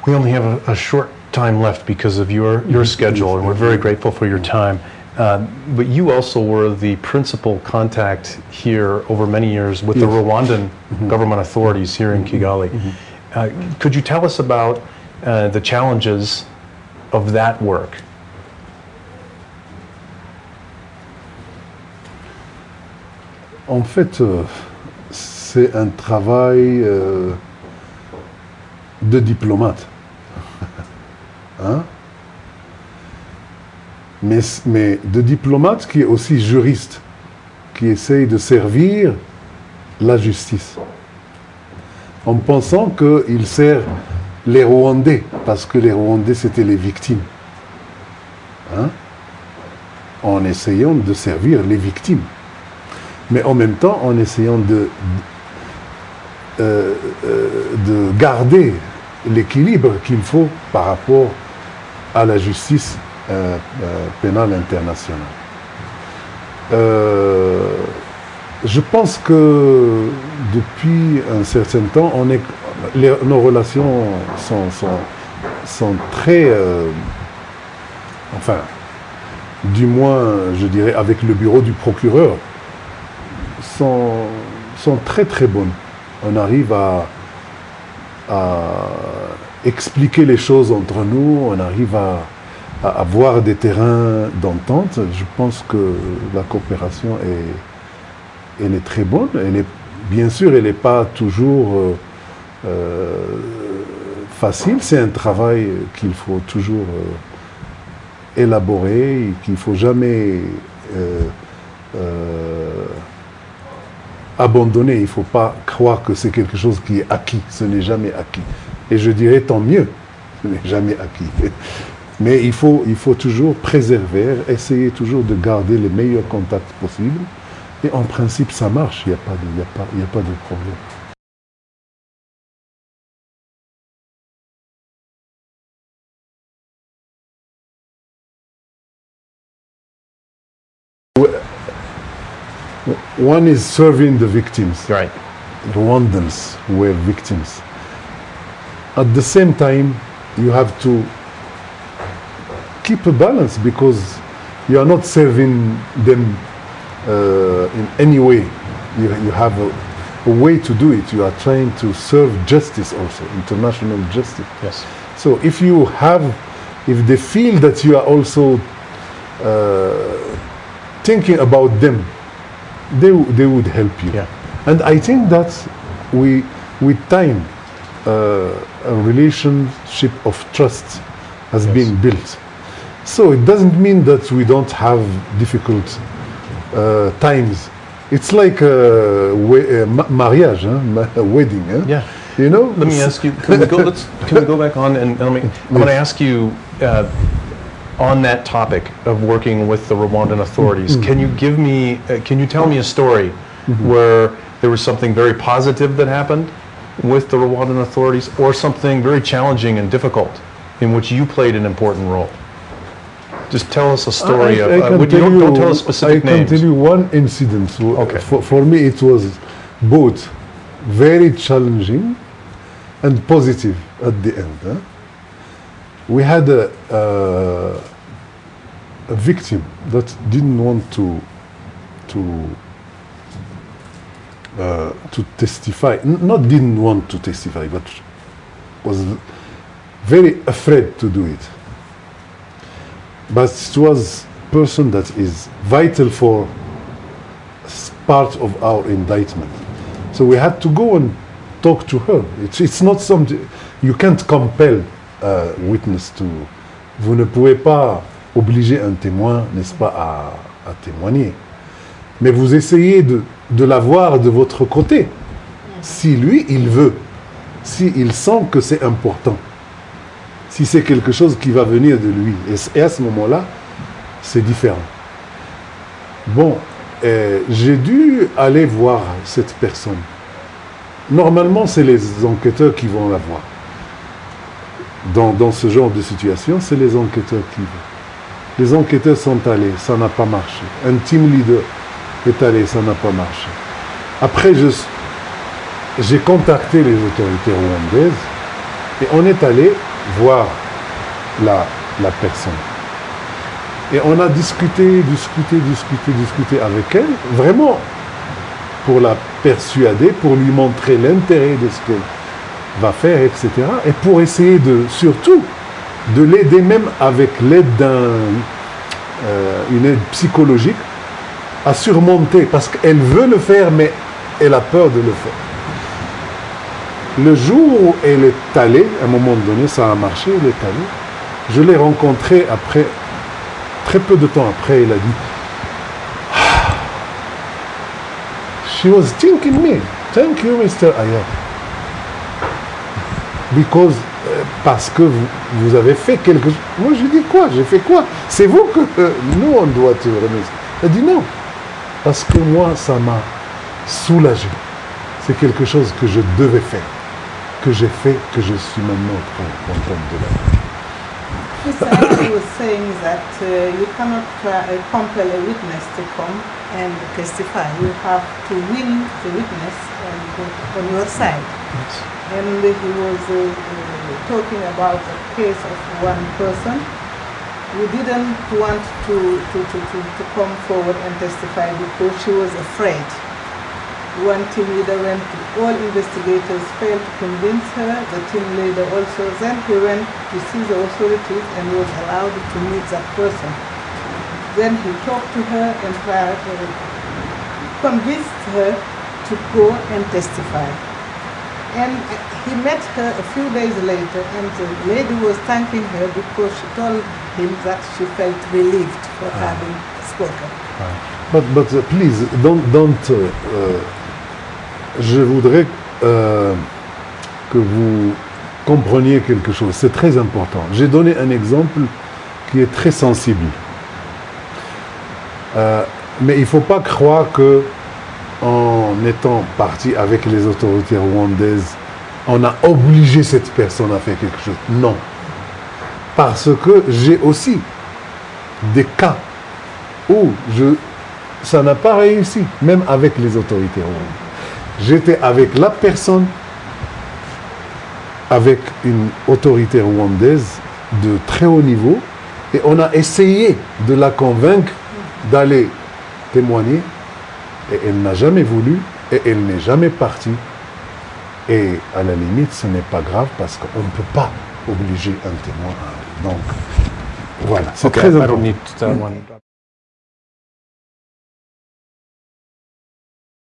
We only have a short time left because of your schedule, and we're very grateful for your time. But you also were the principal contact here over many years with the Rwandan government authorities here in Kigali. Could you tell us about the challenges of that work? En fait, c'est un travail de diplomate. Hein? Mais de diplomate qui est aussi juriste, qui essaye de servir la justice, en pensant qu'il sert les Rwandais, parce que les Rwandais c'était les victimes. Hein? En essayant de servir les victimes. Mais en même temps, en essayant de garder l'équilibre qu'il faut par rapport à la justice pénale internationale. Je pense que depuis un certain temps, nos relations sont très... enfin, du moins, je dirais, avec le bureau du procureur, sont très très bonnes. On arrive à expliquer les choses entre nous, on arrive à avoir des terrains d'entente. Je pense que la coopération elle est très bonne. Bien sûr, elle n'est pas toujours facile. C'est un travail qu'il faut toujours élaborer, et qu'il ne faut jamais abandonner. Il ne faut pas croire que c'est quelque chose qui est acquis. Ce n'est jamais acquis. Et je dirais tant mieux, ce n'est jamais acquis. Mais il faut toujours préserver, essayer toujours de garder les meilleurs contacts possibles. Et en principe, ça marche, il n'y a pas de problème. One is serving the victims. Right. Rwandans were victims. At the same time, you have to keep a balance because you are not serving them in any way. You have a way to do it. You are trying to serve justice also, international justice. Yes. So if they feel that you are also thinking about them, they would help you. Yeah. And I think that with time, a relationship of trust has been built. So it doesn't mean that we don't have difficult times. It's like a marriage, a wedding. Yeah. You know? Let me ask you, can we go back on and I'm going to ask you on that topic of working with the Rwandan authorities, can you tell me a story where there was something very positive that happened with the Rwandan authorities or something very challenging and difficult in which you played an important role? Just tell us a story. Don't tell us specific names. I can tell you one incident. Okay. For me, it was both very challenging and positive at the end. Huh? We had a victim that didn't want to testify. Not didn't want to testify, but was very afraid to do it. But it was a person that is vital for part of our indictment. So we had to go and talk to her. It's not something, you can't compel a witness to. Vous ne pouvez pas obliger un témoin, n'est-ce pas, à témoigner. Mais vous essayez de l'avoir de votre côté. Si lui, il veut. S'il sent que c'est important. Si c'est quelque chose qui va venir de lui. Et à ce moment-là, c'est différent. Bon, j'ai dû aller voir cette personne. Normalement, c'est les enquêteurs qui vont la voir. Dans ce genre de situation, c'est les enquêteurs qui vont. Les enquêteurs sont allés, ça n'a pas marché. Un team leader est allé, ça n'a pas marché. Après, j'ai contacté les autorités rwandaises et on est allé voir la personne. Et on a discuté avec elle, vraiment pour la persuader, pour lui montrer l'intérêt de ce qu'elle va faire, etc. Et pour essayer surtout de l'aider, même avec l'aide une aide psychologique, à surmonter, parce qu'elle veut le faire, mais elle a peur de le faire. Le jour où elle est allée, à un moment donné, ça a marché, elle est allée, je l'ai rencontrée après, très peu de temps après, elle a dit, she was thanking me. Thank you, Mr. Aya. Because, parce que vous avez fait quelque chose. Moi, je dis quoi? J'ai fait quoi? C'est vous que nous, on doit te remercier. Elle dit non. Parce que moi, ça m'a soulagé. C'est quelque chose que je devais faire. Que j'ai fait, que je suis maintenant en train de faire. He was saying that you cannot compel a witness to come and testify. You have to win the witness on your side. Yes. And he was talking about a case of one person who didn't want to come forward and testify because she was afraid. One team leader went to all investigators, failed to convince her, the team leader also. Then he went to see the authorities and was allowed to meet that person. Then he talked to her and convinced her to go and testify. And he met her a few days later, and the lady was thanking her because she told him that she felt relieved for having spoken. But please, don't je voudrais que vous compreniez quelque chose. C'est très important. J'ai donné un exemple qui est très sensible. Mais il ne faut pas croire que en étant parti avec les autorités rwandaises, on a obligé cette personne à faire quelque chose. Non. Parce que j'ai aussi des cas où ça n'a pas réussi, même avec les autorités rwandaises. J'étais avec la personne, avec une autorité rwandaise de très haut niveau, et on a essayé de la convaincre d'aller témoigner, et elle n'a jamais voulu, et elle n'est jamais partie. Et à la limite, ce n'est pas grave, parce qu'on ne peut pas obliger un témoin à aller. Donc, voilà, c'est très important.